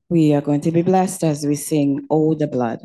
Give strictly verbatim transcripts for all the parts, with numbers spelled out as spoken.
We are going to be blessed as we sing, "Oh, the Blood."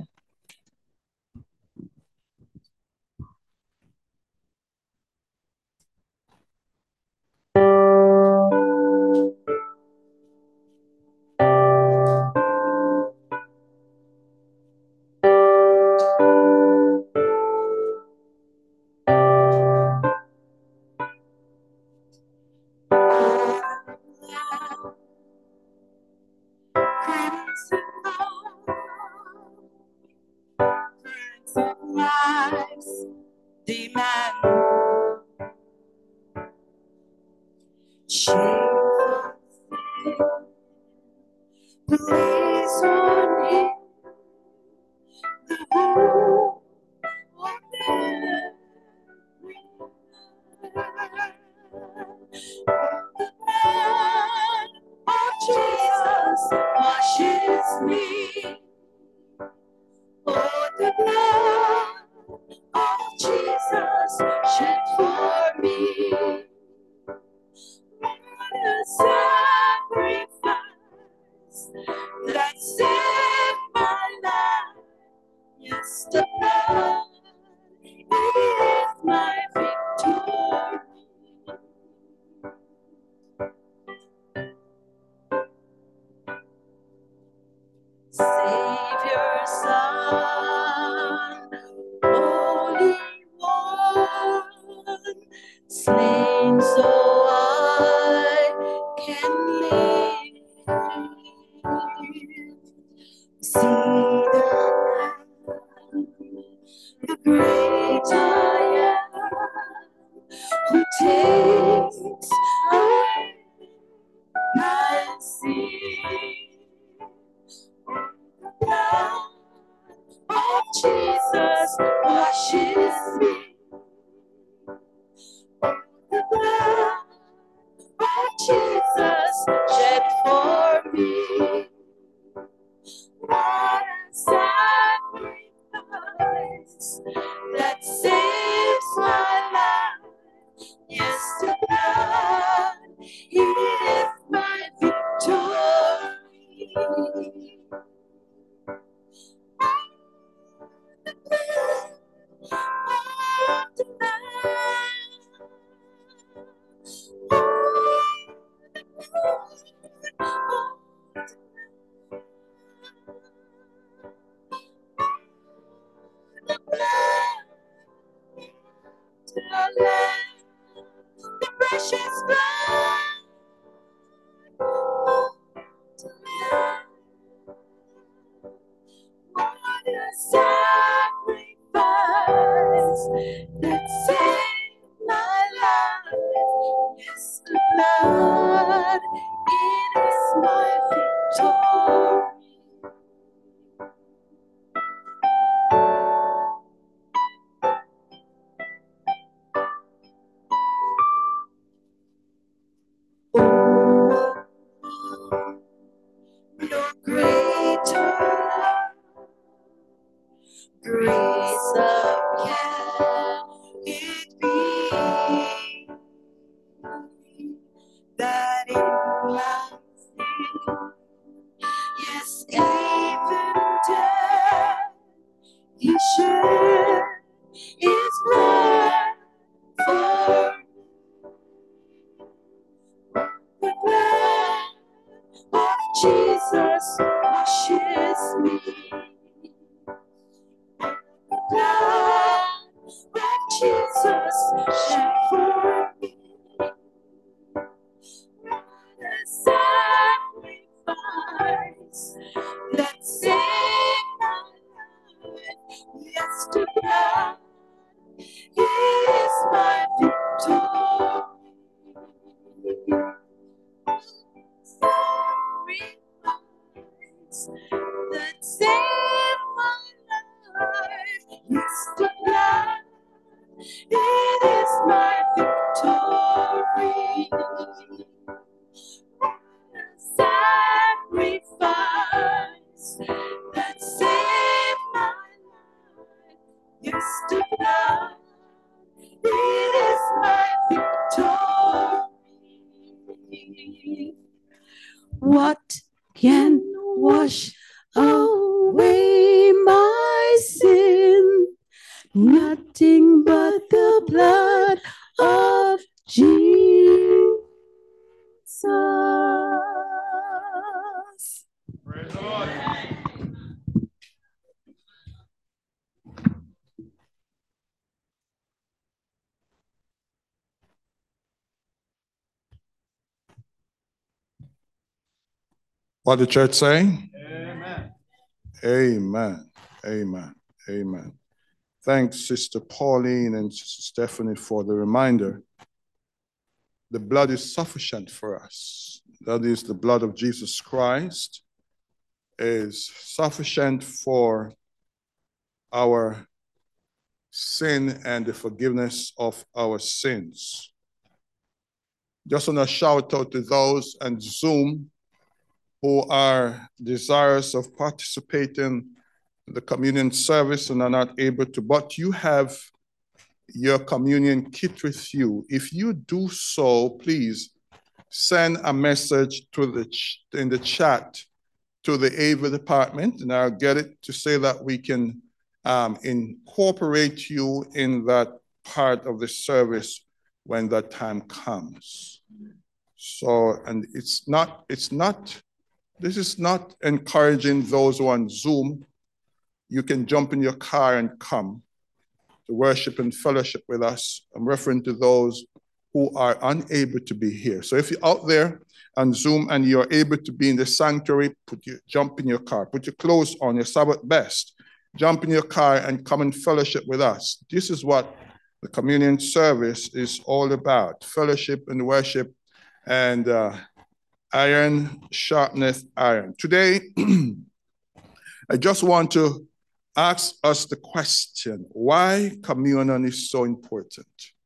What can wash away my sin. Nothing but the blood of Jesus. Praise the Lord. What did the church say? Amen. Amen. Amen. Amen. Thanks, Sister Pauline and Sister Stephanie, for the reminder. The blood is sufficient for us. That is, the blood of Jesus Christ is sufficient for our sin and the forgiveness of our sins. Just want to shout out to those on Zoom who are desirous of participating in the communion service and are not able to, but you have your communion kit with you. If you do so, please send a message to the ch- in the chat to the A V A department, and I'll get it to say that we can um, incorporate you in that part of the service when that time comes. So, and it's not, it's not, this is not encouraging those who are on Zoom. You can jump in your car and come to worship and fellowship with us. I'm referring to those who are unable to be here. So if you're out there on Zoom and you're able to be in the sanctuary, put your, jump in your car, put your clothes on, your Sabbath best, jump in your car and come and fellowship with us. This is what the communion service is all about, fellowship and worship, and uh, iron sharpeneth iron. Today, I just want to ask us the question, why communion is so important?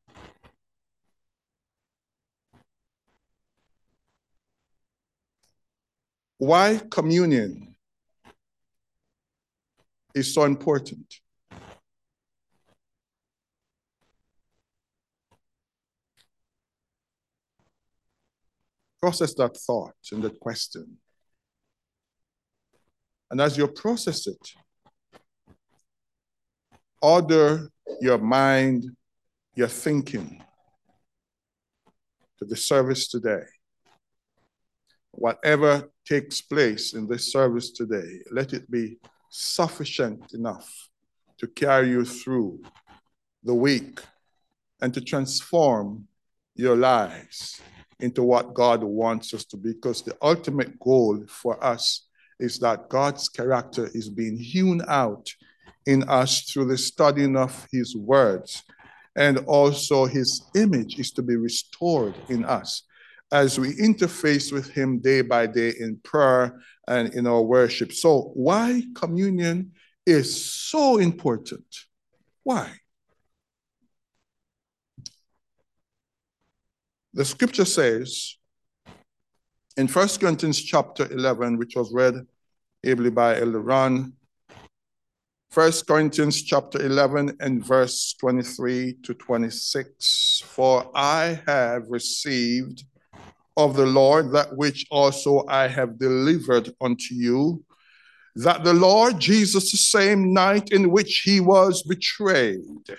Why communion is so important? Process that thought and that question. And as you process it, order your mind, your thinking to the service today. Whatever takes place in this service today, let it be sufficient enough to carry you through the week and to transform your lives into what God wants us to be, because the ultimate goal for us is that God's character is being hewn out in us through the studying of his words, and also his image is to be restored in us as we interface with him day by day in prayer and in our worship. So why communion is so important? Why? The scripture says in First Corinthians chapter eleven, which was read ably by Elder Ron, First Corinthians chapter eleven and verse twenty-three to twenty-six, for I have received of the Lord that which also I have delivered unto you, that the Lord Jesus, the same night in which he was betrayed,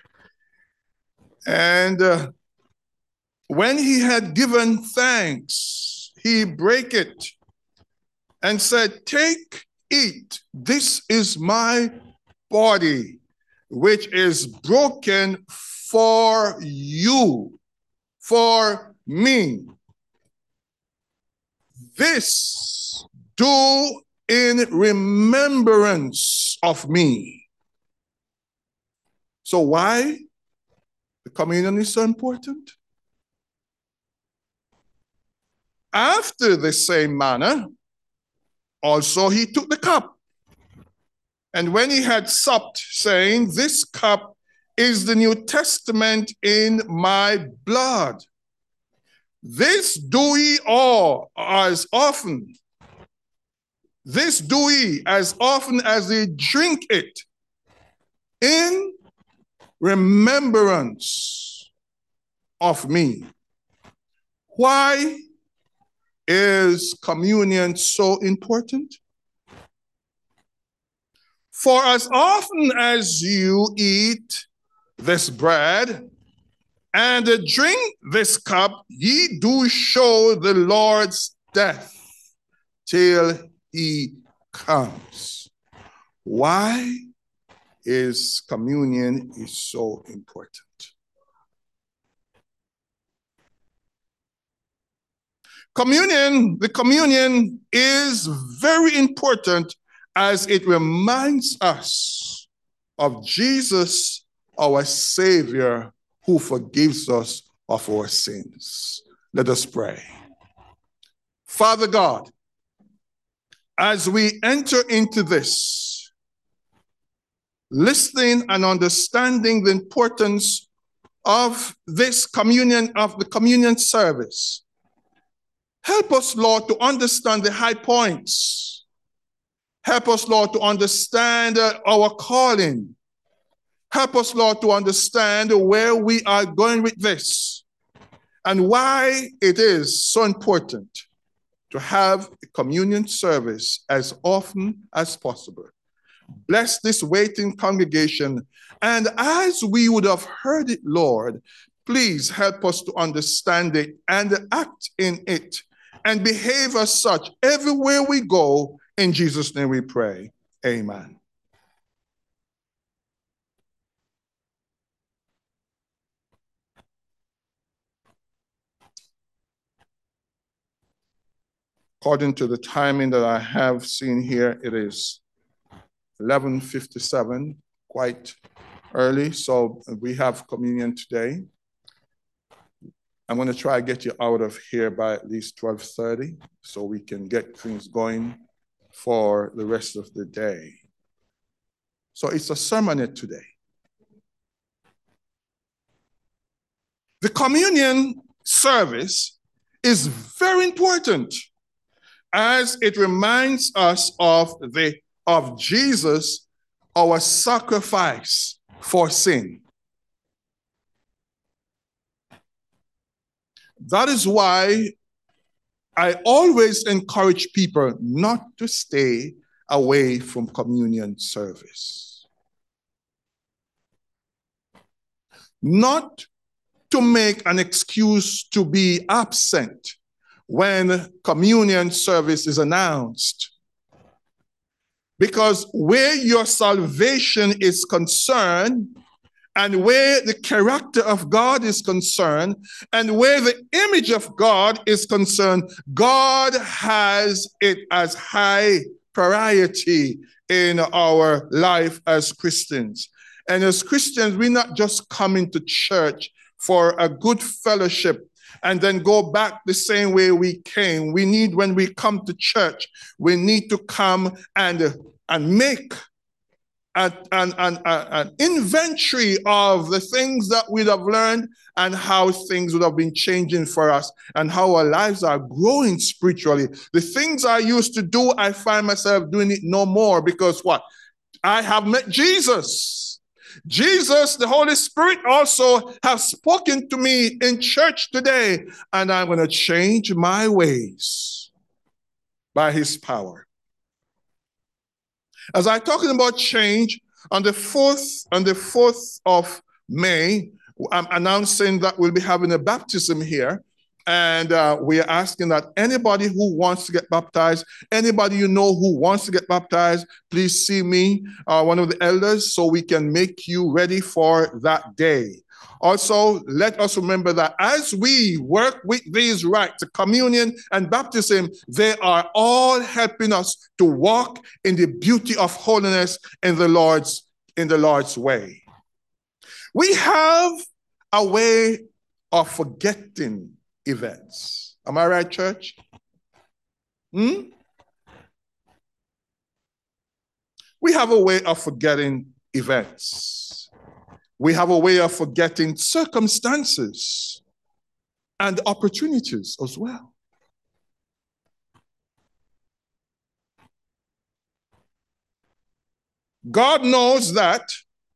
and uh, when he had given thanks, he brake it and said, take, eat, this is my body, which is broken for you, for me. This do in remembrance of me. So why the communion is so important? After the same manner, also he took the cup. And when he had supped, saying, this cup is the New Testament in my blood. This do ye all as often. This do ye as often as ye drink it in remembrance of me. Why is communion so important? For as often as you eat this bread and drink this cup, ye do show the Lord's death till he comes. Why is communion is so important? Communion, the communion is very important as it reminds us of Jesus, our Savior, who forgives us of our sins. Let us pray. Father God, as we enter into this, listening and understanding the importance of this communion, of the communion service, help us, Lord, to understand the high points. Help us, Lord, to understand uh, our calling. Help us, Lord, to understand where we are going with this and why it is so important to have a communion service as often as possible. Bless this waiting congregation, and as we would have heard it, Lord, please help us to understand it and act in it and behave as such everywhere we go. In Jesus' name we pray. Amen. According to the timing that I have seen here, it is eleven fifty-seven, quite early, so we have communion today. I'm going to try to get you out of here by at least twelve thirty so we can get things going for the rest of the day. So it's a sermonette today. The communion service is very important as it reminds us of the of Jesus, our sacrifice for sin. That is why I always encourage people not to stay away from communion service. Not to make an excuse to be absent when communion service is announced. Because where your salvation is concerned, and where the character of God is concerned, and where the image of God is concerned, God has it as high priority in our life as Christians. And as Christians, we're not just coming to church for a good fellowship and then go back the same way we came. We need, when we come to church, we need to come and, and make an, an, an, an inventory of the things that we'd have learned and how things would have been changing for us and how our lives are growing spiritually. The things I used to do, I find myself doing it no more because what? I have met Jesus. Jesus, the Holy Spirit also has spoken to me in church today, and I'm going to change my ways by his power. As I'm talking about change, on the fourth, on the fourth of May, I'm announcing that we'll be having a baptism here. And uh, we are asking that anybody who wants to get baptized, anybody you know who wants to get baptized, please see me, uh, one of the elders, so we can make you ready for that day. Also, let us remember that as we work with these rites, communion and baptism, they are all helping us to walk in the beauty of holiness in the Lord's, in the Lord's way. We have a way of forgetting events. Am I right, church? Hmm? We have a way of forgetting events. We have a way of forgetting circumstances and opportunities as well. God knows that,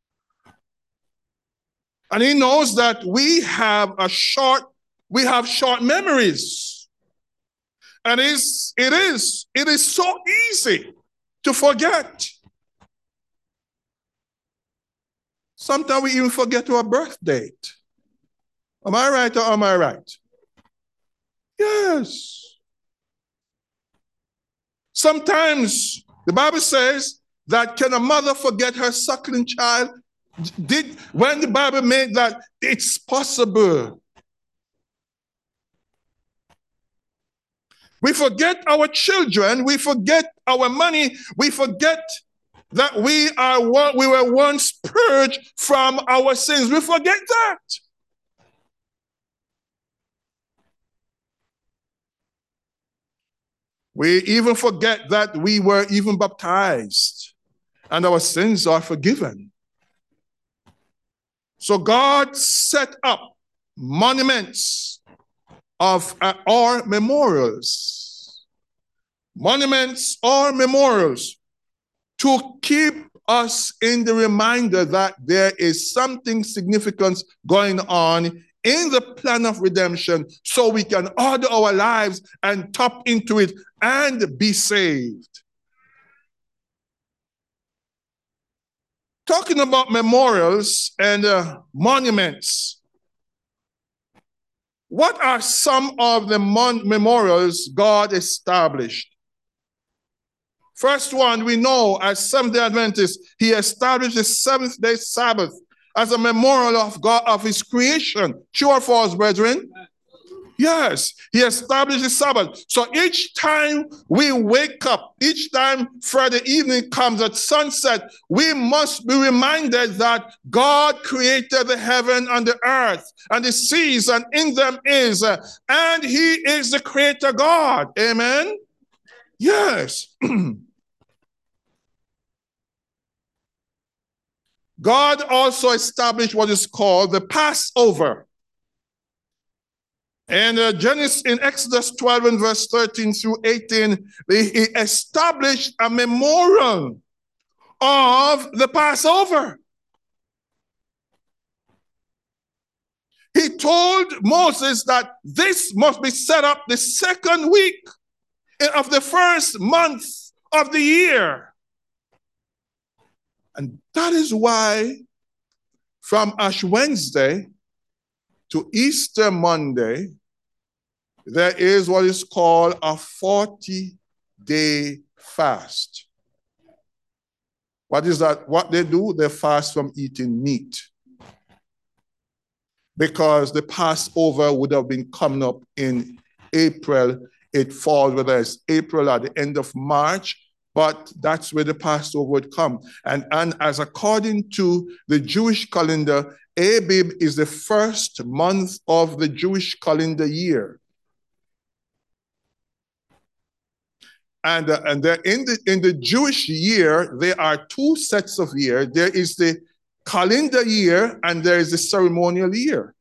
and he knows that we have a short We have short memories. And it's, it is, it is so easy to forget. Sometimes we even forget our birth date. Am I right or am I right? Yes. Sometimes the Bible says that can a mother forget her suckling child? Did when the Bible made that it's possible. We forget our children, we forget our money, we forget that we are what we were once purged from our sins. We forget that. We even forget that we were even baptized and our sins are forgiven. So God set up monuments of uh, or memorials. Monuments or memorials to keep us in the reminder that there is something significant going on in the plan of redemption so we can order our lives and tap into it and be saved. Talking about memorials and uh, monuments, what are some of the mon- memorials God established? First one, we know as Seventh-day Adventists, he established the seventh-day Sabbath as a memorial of God, of his creation. True or false, brethren? Yes, he established the Sabbath. So each time we wake up, each time Friday evening comes at sunset, we must be reminded that God created the heaven and the earth and the seas, and in them is, uh, and he is the creator God. Amen? Yes. God also established what is called the Passover. And uh, Genesis in Exodus twelve and verse thirteen through eighteen, he established a memorial of the Passover. He told Moses that this must be set up the second week of the first month of the year. And that is why from Ash Wednesday to Easter Monday, there is what is called a forty-day fast. What is that? What they do? They fast from eating meat. Because the Passover would have been coming up in April. It falls, whether it's April or the end of March, but that's where the Passover would come. And, and as according to the Jewish calendar, Abib is the first month of the Jewish calendar year. And, uh, and in, the, in the Jewish year, there are two sets of year. There is the calendar year and there is the ceremonial year.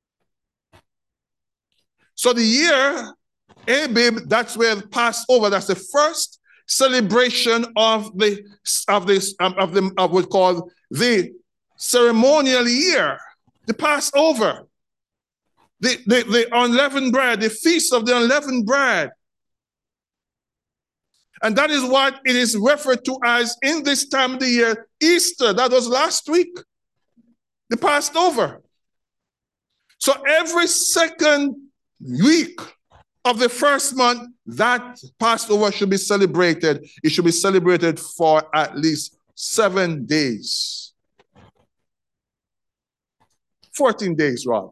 So the year Abib, that's where the Passover, that's the first celebration of the of this um, of the of what's called the ceremonial year, the Passover, the, the the unleavened bread, the feast of the unleavened bread. And that is what it is referred to as in this time of the year, Easter. That was last week, the Passover. So every second week of the first month, that Passover should be celebrated. It should be celebrated for at least seven days. fourteen days, rather.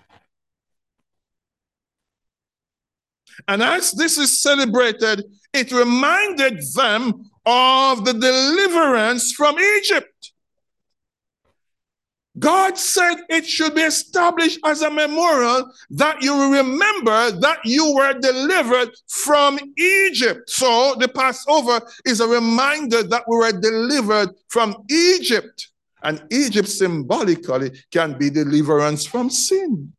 And as this is celebrated, it reminded them of the deliverance from Egypt. God said it should be established as a memorial that you will remember that you were delivered from Egypt. So the Passover is a reminder that we were delivered from Egypt. And Egypt symbolically can be deliverance from sin.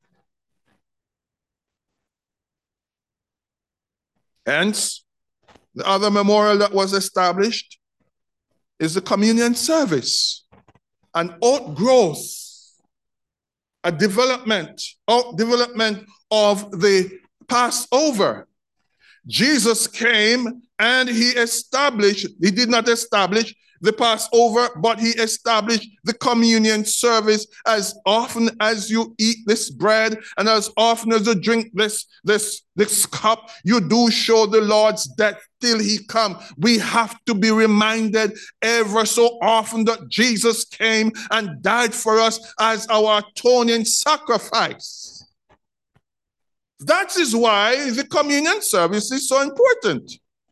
Hence, the other memorial that was established is the communion service. An outgrowth, a development, out development of the Passover. Jesus came and he established, he did not establish, the Passover, but he established the communion service. As often as you eat this bread and as often as you drink this, this, this cup, you do show the Lord's death till he come. We have to be reminded ever so often that Jesus came and died for us as our atoning sacrifice. That is why the communion service is so important.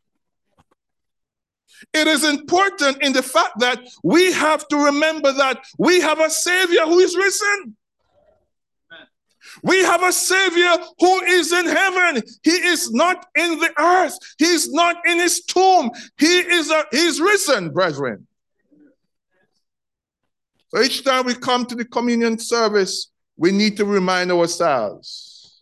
It is important in the fact that we have to remember that we have a Savior who is risen. We have a Savior who is in heaven. He is not in the earth. He is not in his tomb. He is a, he is risen, brethren. So each time we come to the communion service, we need to remind ourselves.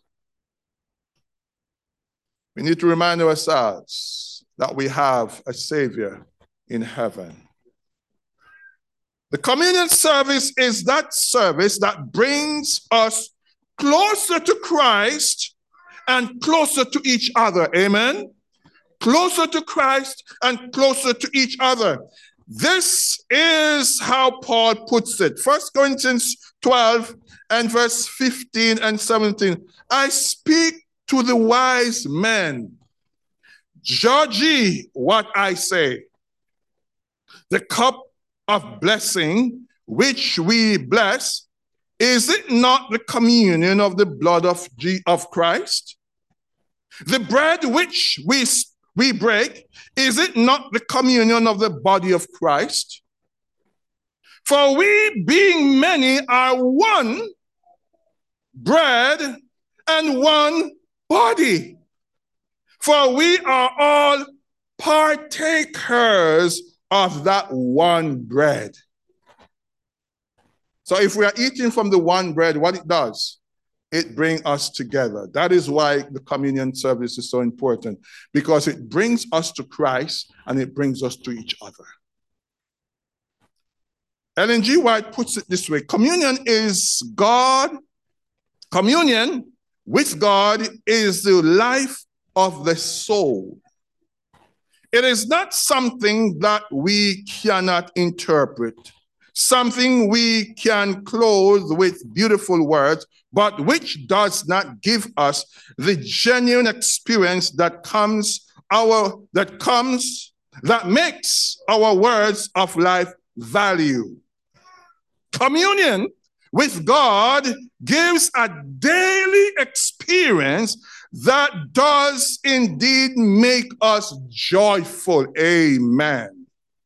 We need to remind ourselves that we have a Savior in heaven. The communion service is that service that brings us closer to Christ and closer to each other. Amen? Closer to Christ and closer to each other. This is how Paul puts it. First Corinthians twelve and verse fifteen and seventeen. I speak to the wise men. Judge ye what I say. The cup of blessing which we bless, is it not the communion of the blood of, G- of Christ? The bread which we, we break, is it not the communion of the body of Christ? For we, being many, are one bread and one body. For we are all partakers of that one bread. So if we are eating from the one bread, what it does, it brings us together. That is why the communion service is so important, because it brings us to Christ and it brings us to each other. Ellen G. White puts it this way: communion is God, communion with God is the life of the soul. It is not something that we cannot interpret, something we can clothe with beautiful words, but which does not give us the genuine experience that comes our that comes that makes our words of life value. Communion with God gives a daily experience that does indeed make us joyful. Amen.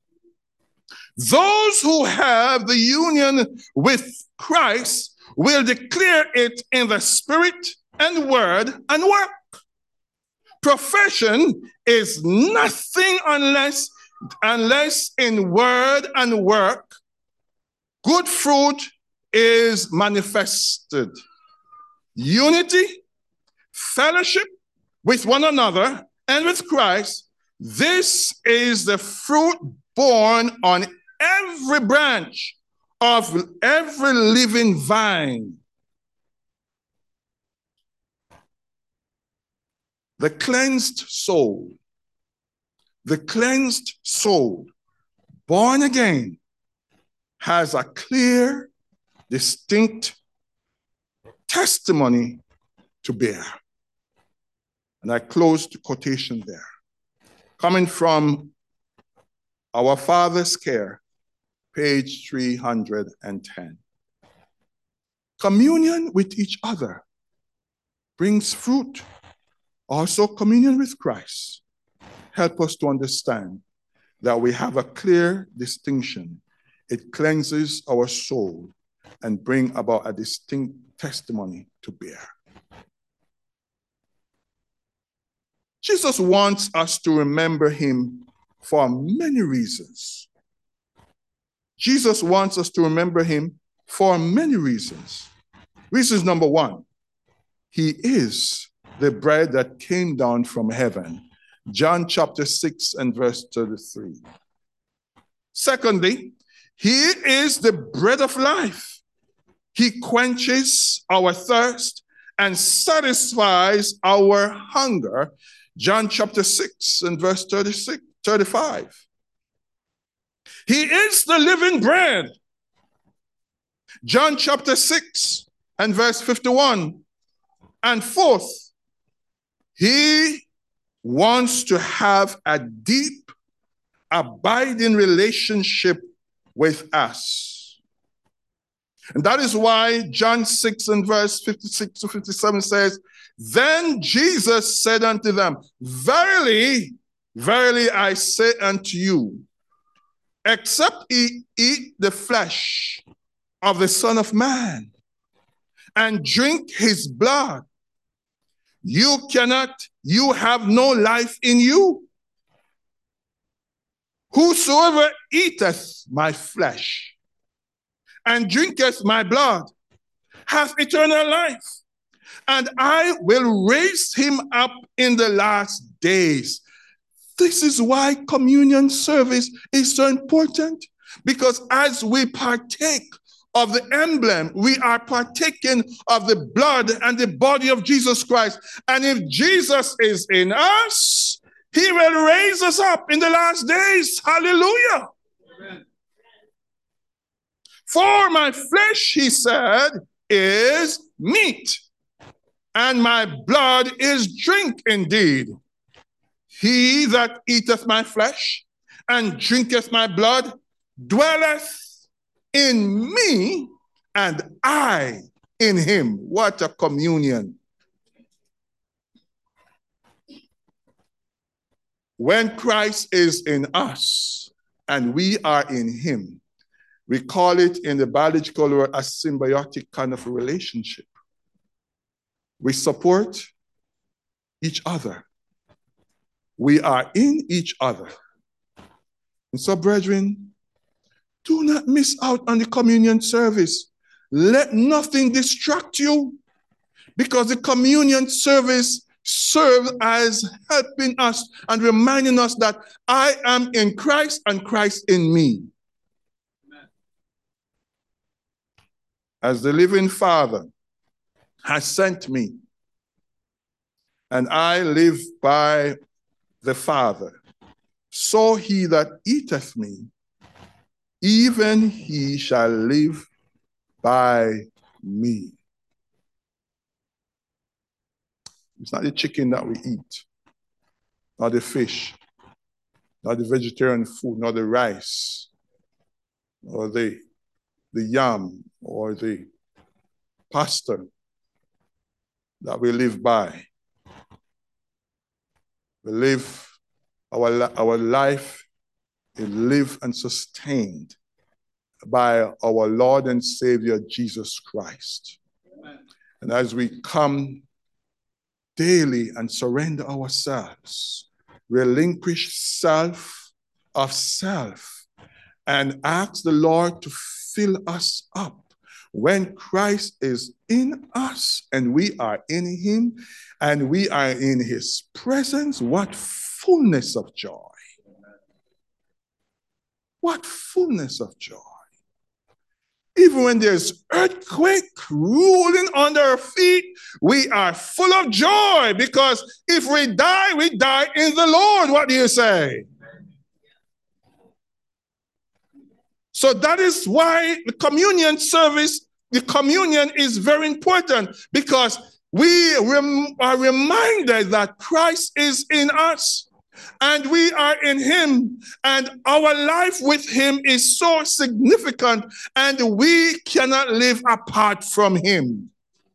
Those who have the union with Christ will declare it in the spirit and word and work. Profession is nothing unless, unless in word and work, good fruit is manifested. Unity, fellowship with one another and with Christ, this is the fruit born on every branch of every living vine. The cleansed soul, the cleansed soul, born again, has a clear, distinct testimony to bear. And I close the quotation there. Coming from Our Father's Care, page three hundred ten. Communion with each other brings fruit. Also, communion with Christ help us to understand that we have a clear distinction. It cleanses our soul and bring about a distinct testimony to bear. Jesus wants us to remember him for many reasons. Jesus wants us to remember him for many reasons. Reasons number one, he is the bread that came down from heaven. John chapter six and verse thirty-three. Secondly, he is the bread of life. He quenches our thirst and satisfies our hunger. John chapter six and verse thirty-six, thirty-five. He is the living bread. John chapter six and verse fifty-one. And fourth, he wants to have a deep, abiding relationship with us. And that is why John six and verse fifty-six to fifty-seven says, then Jesus said unto them, verily, verily I say unto you, except ye eat the flesh of the Son of Man and drink his blood, you cannot, you have no life in you. Whosoever eateth my flesh and drinketh my blood hath eternal life, and I will raise him up in the last days. This is why communion service is so important, because as we partake of the emblem, we are partaking of the blood and the body of Jesus Christ. And if Jesus is in us, he will raise us up in the last days. Hallelujah. Amen. For my flesh, he said, is meat, and my blood is drink indeed. He that eateth my flesh and drinketh my blood dwelleth in me, and I in him. What a communion. When Christ is in us and we are in him, we call it in the biological world a symbiotic kind of a relationship. We support each other. We are in each other. And so, brethren, do not miss out on the communion service. Let nothing distract you, because the communion service serves as helping us and reminding us that I am in Christ and Christ in me. Amen. As the living Father has sent me, and I live by the Father, so he that eateth me, even he shall live by me. It's not the chicken that we eat, not the fish, not the vegetarian food, not the rice, or the, the yam, or the pasta that we live by. We live, our, our life is lived and sustained by our Lord and Savior, Jesus Christ. Amen. And as we come daily and surrender ourselves, relinquish self of self, and ask the Lord to fill us up. When Christ is in us and we are in him and we are in his presence, what fullness of joy. What fullness of joy. Even when there's earthquake ruling under our feet, we are full of joy, because if we die, we die in the Lord. What do you say? So that is why the communion service, the communion is very important, because we rem- are reminded that Christ is in us. And we are in him, and our life with him is so significant, and we cannot live apart from him.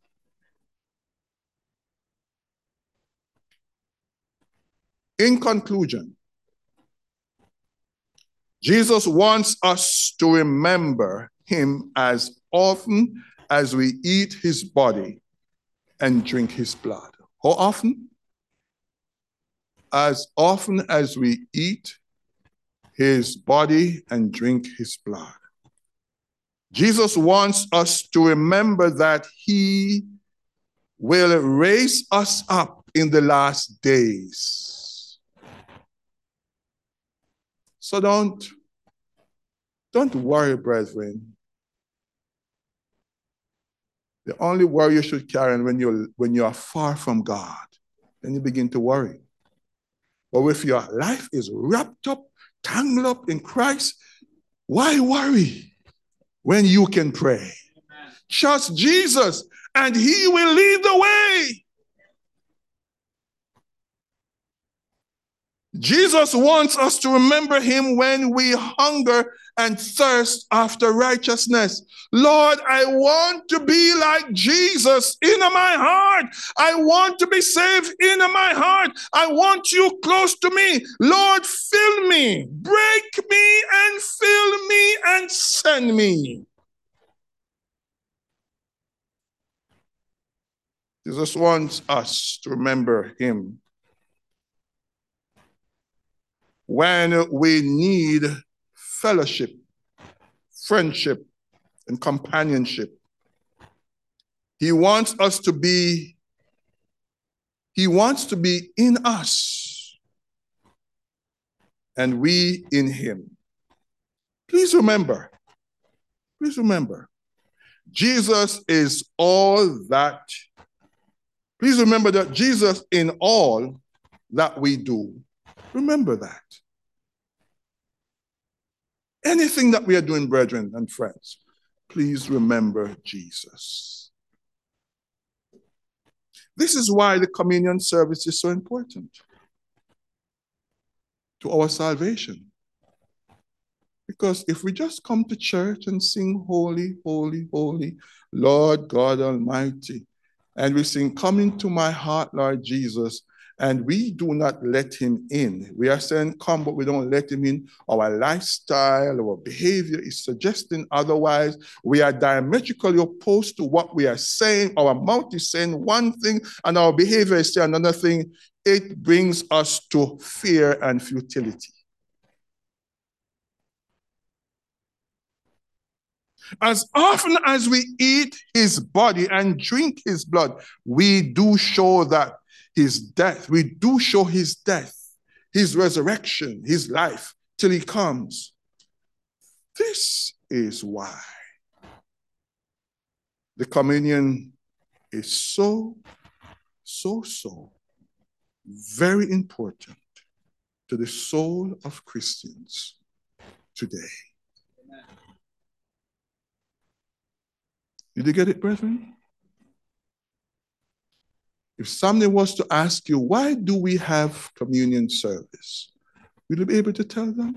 In conclusion, Jesus wants us to remember him as often as we eat his body and drink his blood. How often? As often as we eat his body and drink his blood. Jesus wants us to remember that he will raise us up in the last days. So don't, don't worry, brethren. The only worry you should carry when you're, when you are far from God, then you begin to worry. But if your life is wrapped up, tangled up in Christ, Why worry when you can pray? Trust Jesus and he will lead the way. Jesus wants us to remember him when we hunger and thirst after righteousness. Lord, I want to be like Jesus in my heart. I want to be saved in my heart. I want you close to me. Lord, fill me, break me and fill me and send me. Jesus wants us to remember him when we need fellowship, friendship, and companionship. He wants us to be, he wants to be in us and we in him. Please remember, please remember, Jesus is all that. Please remember that Jesus in all that we do. Remember that. Anything that we are doing, brethren and friends, please remember Jesus. This is why the communion service is so important to our salvation. Because if we just come to church and sing holy, holy, holy, Lord God Almighty, and we sing, come into my heart, Lord Jesus, and we do not let him in. We are saying come, but we don't let him in. Our lifestyle, our behavior is suggesting otherwise. We are diametrically opposed to what we are saying. Our mouth is saying one thing, and our behavior is saying another thing. It brings us to fear and futility. As often as we eat his body and drink his blood, we do show that his death, we do show his death, his resurrection, his life, till he comes. This is why the communion is so, so, so very important to the soul of Christians today. Did you get it, brethren? If somebody was to ask you, why do we have communion service? Will you be able to tell them?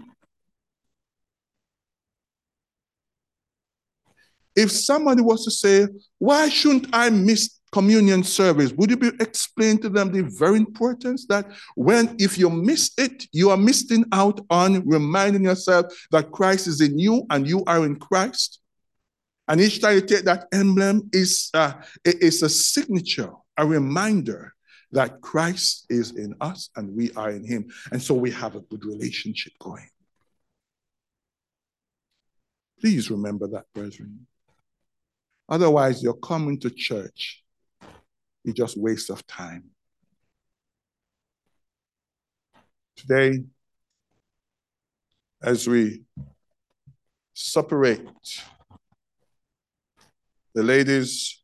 If somebody was to say, why shouldn't I miss communion service? Would you be explain to them the very importance that when, if you miss it, you are missing out on reminding yourself that Christ is in you and you are in Christ? And each time you take that emblem, is uh, it's a signature, a reminder that Christ is in us and we are in him. And so we have a good relationship going. Please remember that, brethren. Otherwise, you're coming to church. It's just waste of time. Today, as we separate, the ladies,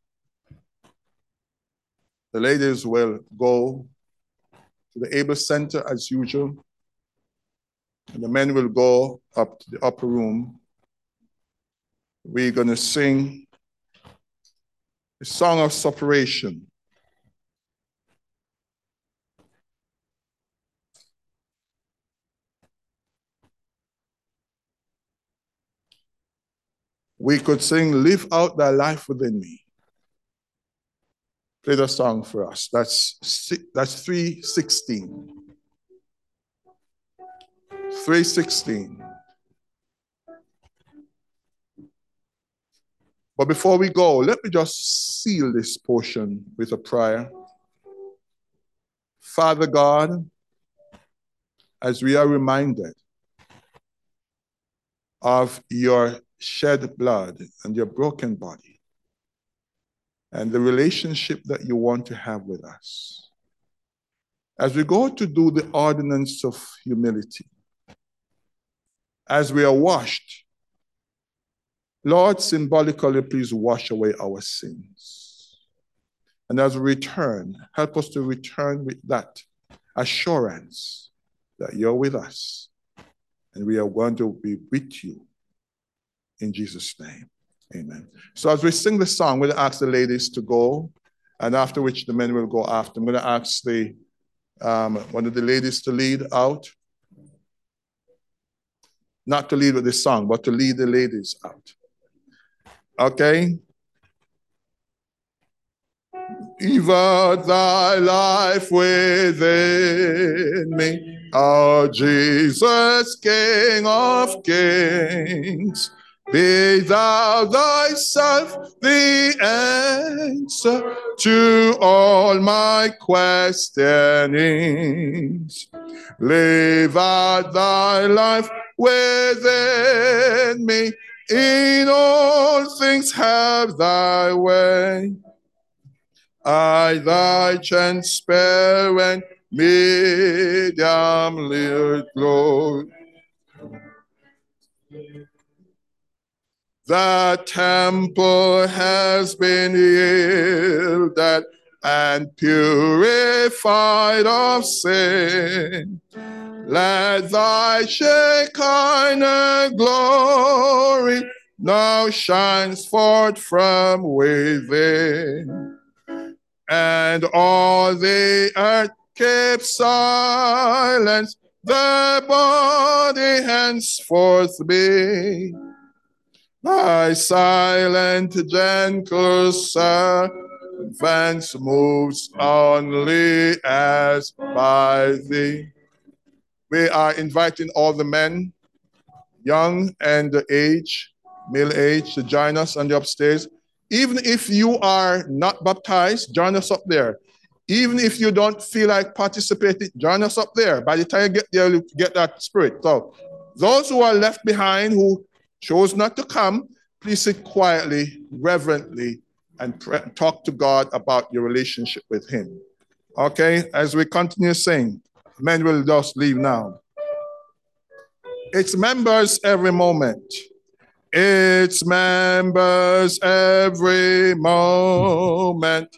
the ladies will go to the Able Center as usual, and the men will go up to the upper room. We're going to sing a song of separation. We could sing, Live Out Thy Life Within Me. Play the song for us. That's, that's three sixteen. three sixteen. But before we go, let me just seal this portion with a prayer. Father God, as we are reminded of your shed blood and your broken body and the relationship that you want to have with us, as we go to do the ordinance of humility, as we are washed, Lord, symbolically, please wash away our sins. And as we return, help us to return with that assurance that you're with us and we are going to be with you in Jesus' name. Amen. So as we sing the song, I'm going to ask the ladies to go, and after which the men will go after. I'm going to ask the um, one of the ladies to lead out. Not to lead with the song, but to lead the ladies out. Okay? Even thy life within me, O Jesus, King of kings. Be thou thyself the answer to all my questionings. Live out thy life within me. In all things have thy way. I thy transparent medium lit glory. The temple has been yielded and purified of sin. Let thy Shekinah glory now shines forth from within. And all the earth keep silence, the body henceforth be. Thy silent, gentle servants moves only as by thee. We are inviting all the men, young and the age, middle age, to join us on the upstairs. Even if you are not baptized, join us up there. Even if you don't feel like participating, join us up there. By the time you get there, you get that spirit. So those who are left behind, who chose not to come, please sit quietly, reverently, and pray, talk to God about your relationship with him. Okay, as we continue saying, men will just leave now. Its members every moment. Its members every moment.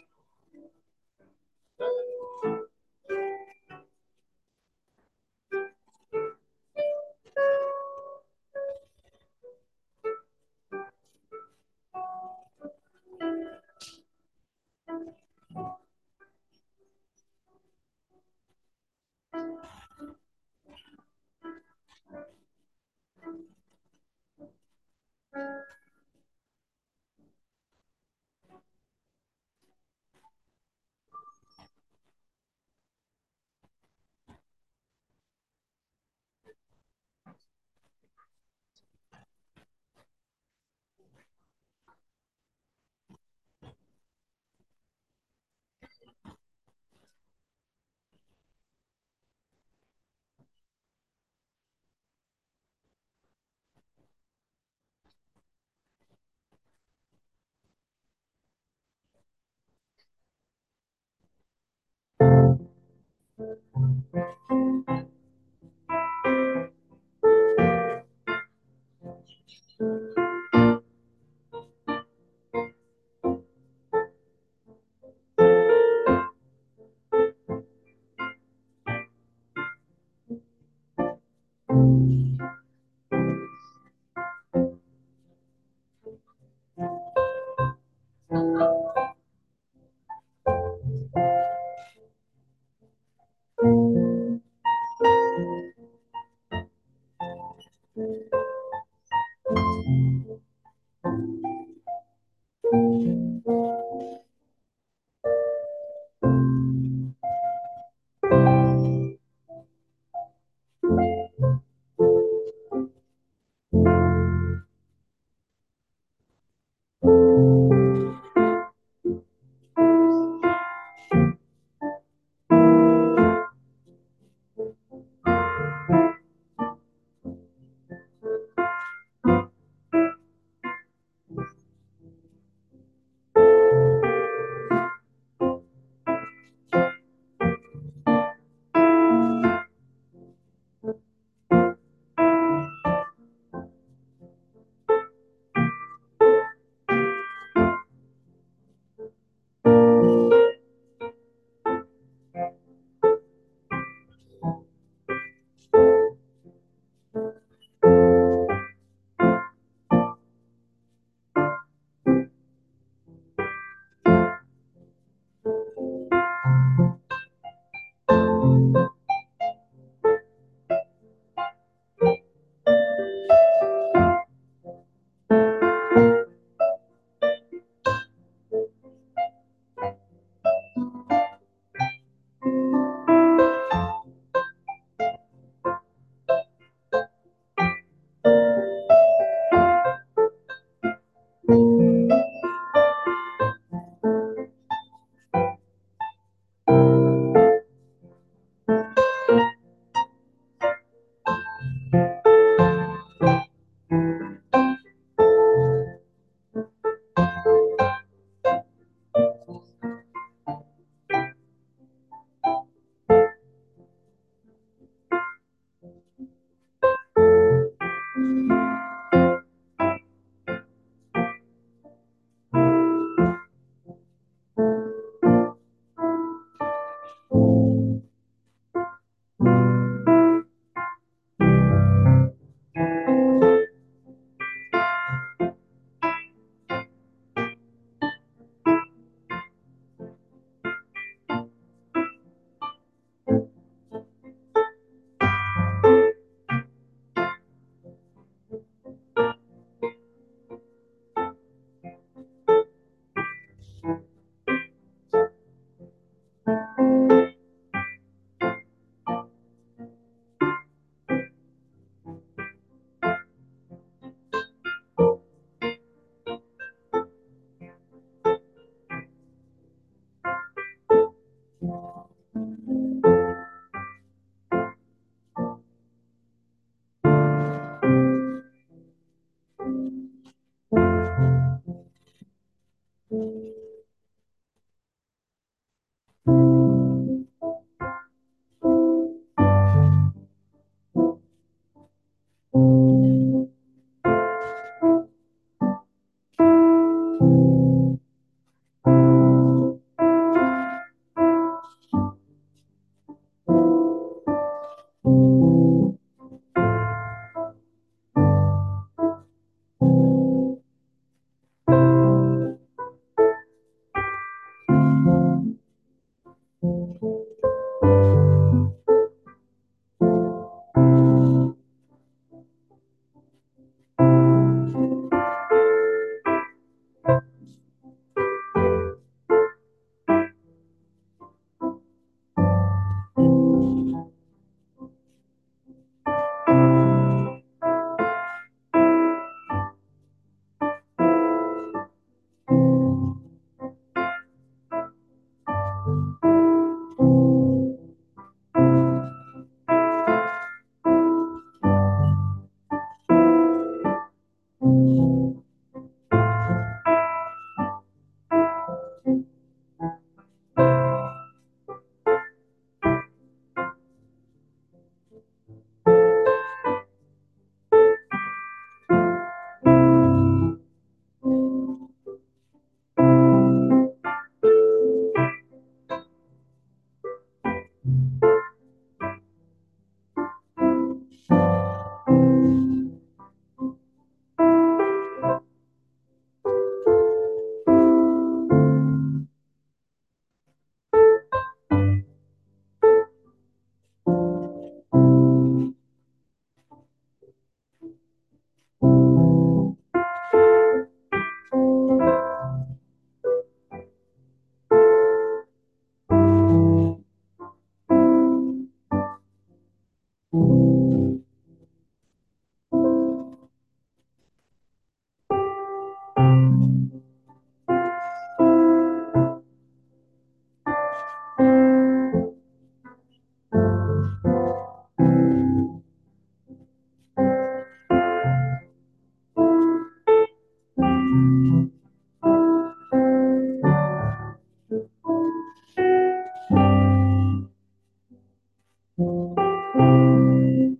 Thank you.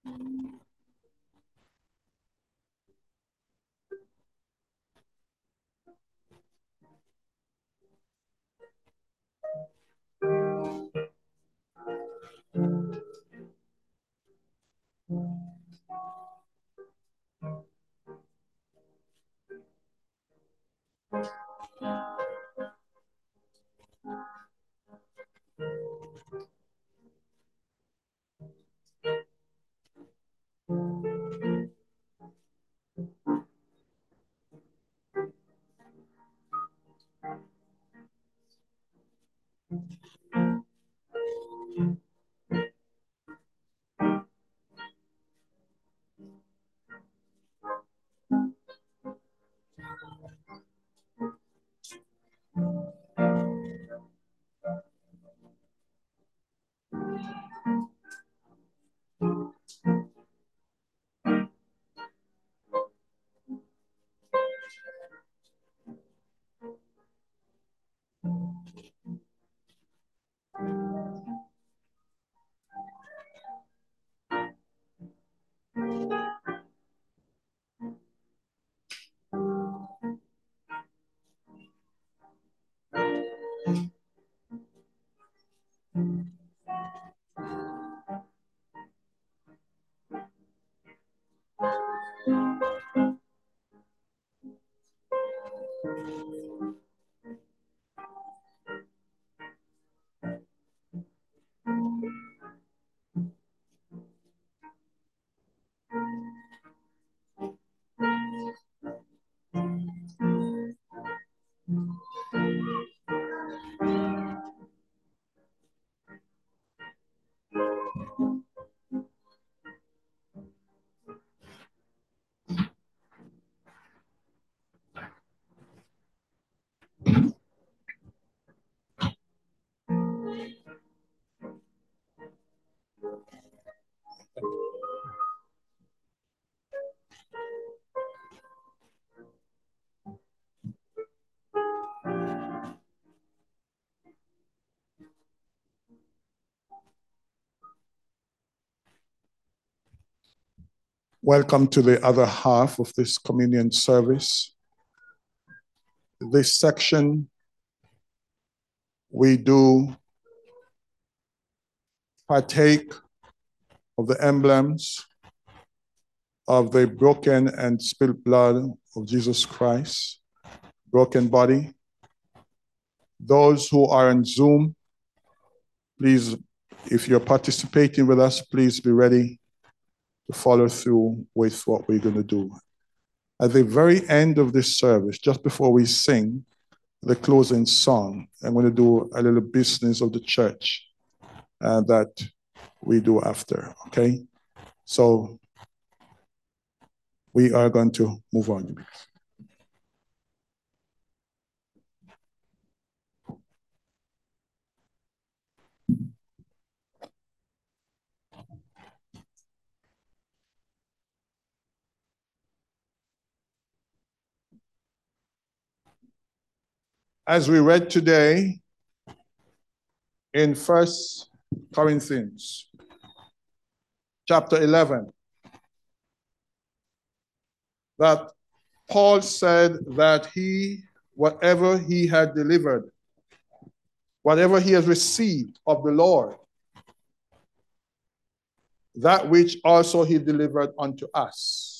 Welcome to the other half of this communion service. This section, we do partake of the emblems of the broken and spilled blood of Jesus Christ, broken body. Those who are on Zoom, please, if you're participating with us, please be ready to follow through with what we're going to do. At the very end of this service, just before we sing the closing song, I'm going to do a little business of the church uh, that we do after, okay? So we are going to move on. As we read today in First Corinthians chapter eleven, that Paul said that he, whatever he had delivered, whatever he has received of the Lord, that which also he delivered unto us.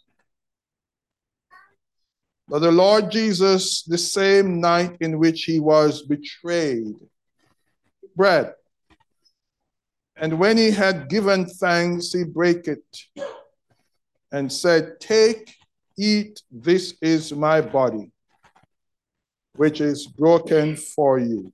But the Lord Jesus, the same night in which he was betrayed, bread. And when he had given thanks, he brake it and said, "Take, eat, this is my body, which is broken for you.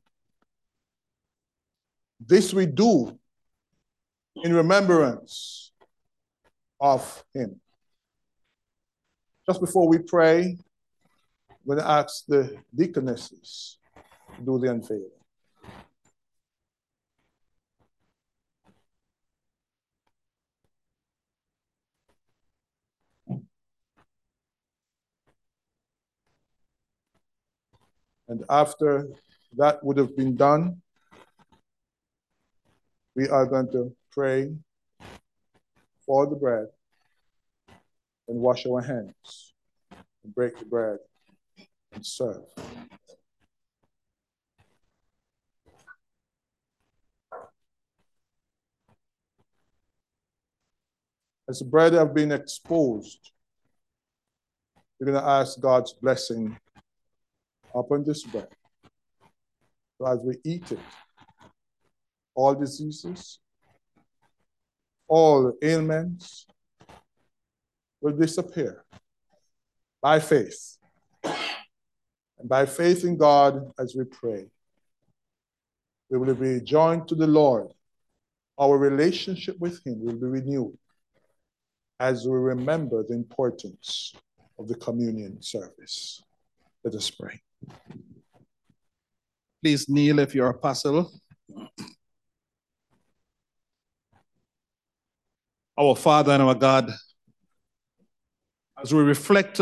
This we do in remembrance of him." Just before we pray, I'm going to ask the deaconesses to do the unveiling. And after that would have been done, we are going to pray for the bread and wash our hands and break the bread and serve. As the bread have been exposed, we're going to ask God's blessing upon this bread. So as we eat it, all diseases, all ailments will disappear by faith. And by faith in God as we pray, we will be joined to the Lord. Our relationship with him will be renewed as we remember the importance of the communion service. Let us pray. Please kneel if you're apostle. Our Father and our God, as we reflect